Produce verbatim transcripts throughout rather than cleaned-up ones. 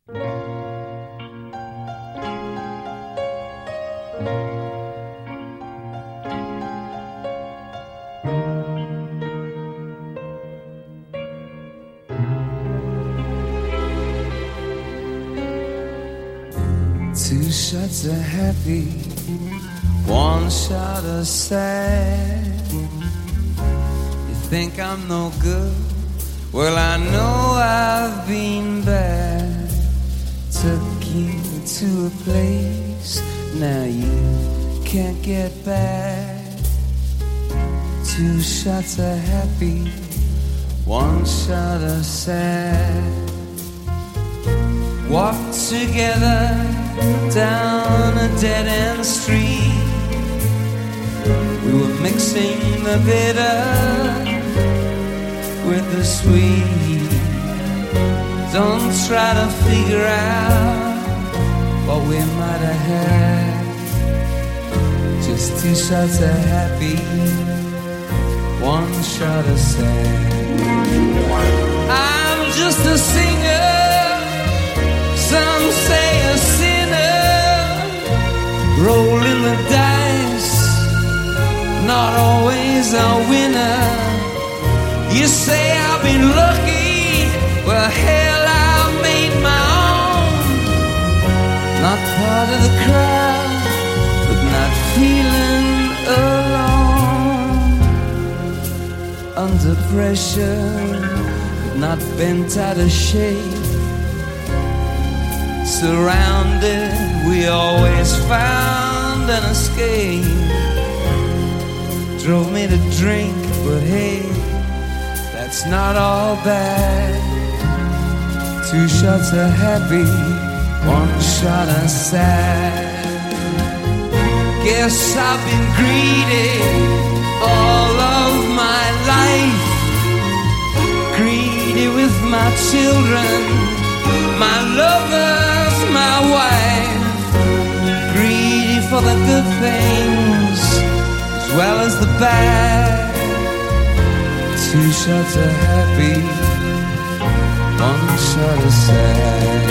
Two shots of happy, one shot of sad. You think I'm no good? Well, I know I've been bad. Took you to a place now you can't get back. Two shots of happy, one shot of sad. Walked together down a dead-end street. We were mixing the bitter with the sweet. Don't try to figure out what we might have had. Just two shots of happy, one shot of sad. I'm just a singer, some say a sinner, rolling the dice, not always a winner. You say I've been lucky, well hell I've made my own. Not part of the crowd, but not feeling alone. Under pressure, but not bent out of shape. Surrounded, we always found an escape. Drove me to drink, but hey, that's not all bad. Two shots of happy, one shot of sad. Guess I've been greedy all of my life. Greedy with my children, my lovers, my wife. Greedy for the good things as well as the bad. Two shots of happy, one shot of sad.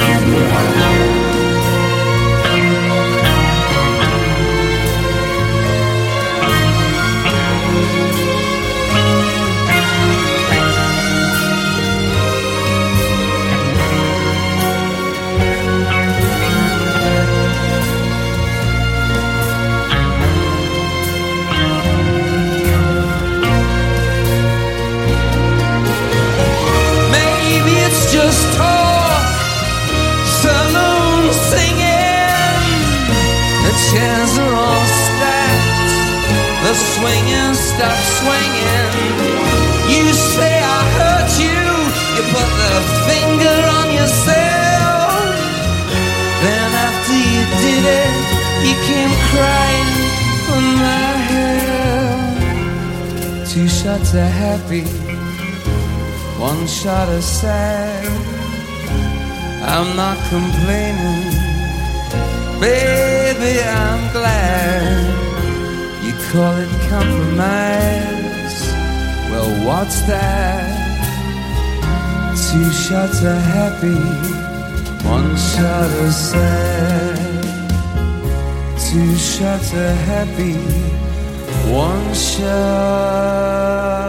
Just talk, saloon singing. The chairs are all stacked, the swingers stop swinging. You say I hurt you, you put the finger on yourself. Then after you did it, you came crying for my help. Two shots of happy, one shot of sad. I'm not complaining, baby, I'm glad. You call it compromise, well what's that? Two shots of happy, one shot of sad. Two shots of happy, one shot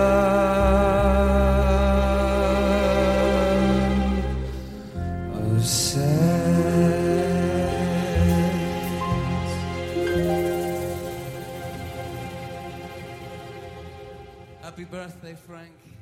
Happy birthday, Frank.